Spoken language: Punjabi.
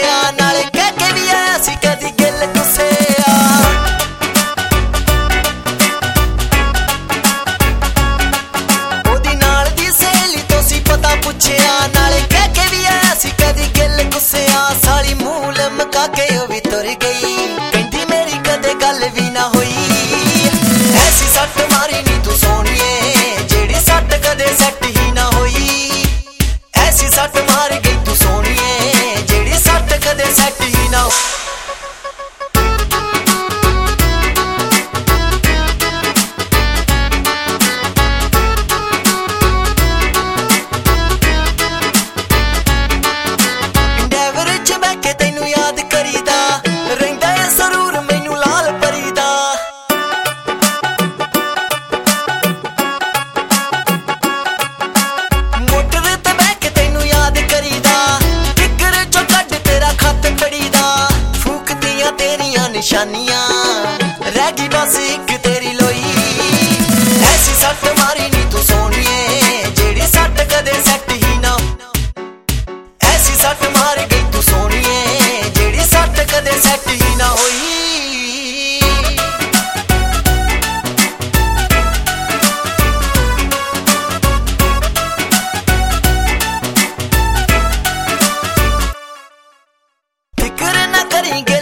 ਪੁੱਛਿਆ ਨਾਲੇ ਕਹਿ ਕੇ ਵੀ ਆਇਆ ਸੀ ਕਦੀ ਗਿੱਲ ਗੁੱਸਿਆ ਉਹਦੀ ਨਾਲ ਦੀ ਸਹੇਲੀ ਤੋਂ ਸੀ ਪਤਾ ਪੁੱਛਿਆ ਨਾਲੇ ਕਹਿ ਕੇ ਵੀ ਆਇਆ ਸੀ ਕਦੀ ਗਿੱਲ ਗੁੱਸਿਆ ਸਾਲੀ ਮੂੰਹ ਲਮਕਾ ਕੇ ਉਹ ਵੀ ਤੁਰ ਗਈ ਕਹਿੰਦੀ ਮੇਰੀ ਕਦੇ ਗੱਲ ਵੀ ਨਾ ਹੋਈ ਐਸੀ ਸੱਟ ਮਾਰੀ ਨੀ ਤੂੰ ਸੋਹਣੀਏ ਜਿਹੜੀ ਸੱਟ ਕਦੇ ਸੱਟ ਹੀ ਨਾ ਹੋਈ ਐਸੀ ਸੱਟ ਮਾਰ ਗਈ ਤੂੰ ਸੋਹਣੀਏ ਜਿਹੜੀ ਸੱਟ ਕਦੇ ਸੱਟ ਹੀ ਨਾ ਡੈਵਰ ਚ ਬਹਿ ਕੇ ਤੈਨੂੰ ਯਾਦ ਕਰੀਦਾ ਰਹਿੰਦਾ ਏ ਜ਼ਰੂਰ ਮੈਨੂੰ ਲਾਲ ਪਰੀ ਦਾ ਮੋਟਰ ਤੇ ਬਹਿ ਕੇ ਤੈਨੂੰ ਯਾਦ ਕਰੀਦਾ ਫਿਕਰ ਚੋਂ ਕੱਢ ਤੇਰਾ ਖੱਤ ਫੜੀਦਾ ਫੂਕਦੀਆਂ ਤੇਰੀਆਂ ਨਿਸ਼ਾਨੀਆਂ ਰਹਿ ਗਈ ਬਸ ਇੱਕ ਤੇਰੀ ਲੋਈ ਐਸੀ ਸੱਟ ਮਾਰੀ ਨੀ ਤੂੰ ਸੋਹਣੀਏ ਜਿਹੜੀ ਸੱਟ ਕਦੇ ਸੱਟ ਹੀ ਨਾ ਐਸੀ ਸੱਟ ਮਾਰ ਗਈ ਤੂੰ ਸੋਹਣੀਏ ਜਿਹੜੀ ਸੱਟ ਕਦੇ ਸੱਟ ਹੀ ਨਾ ਹੋਈ ਫਿਕਰ ਨਾ ਕਰੀਂ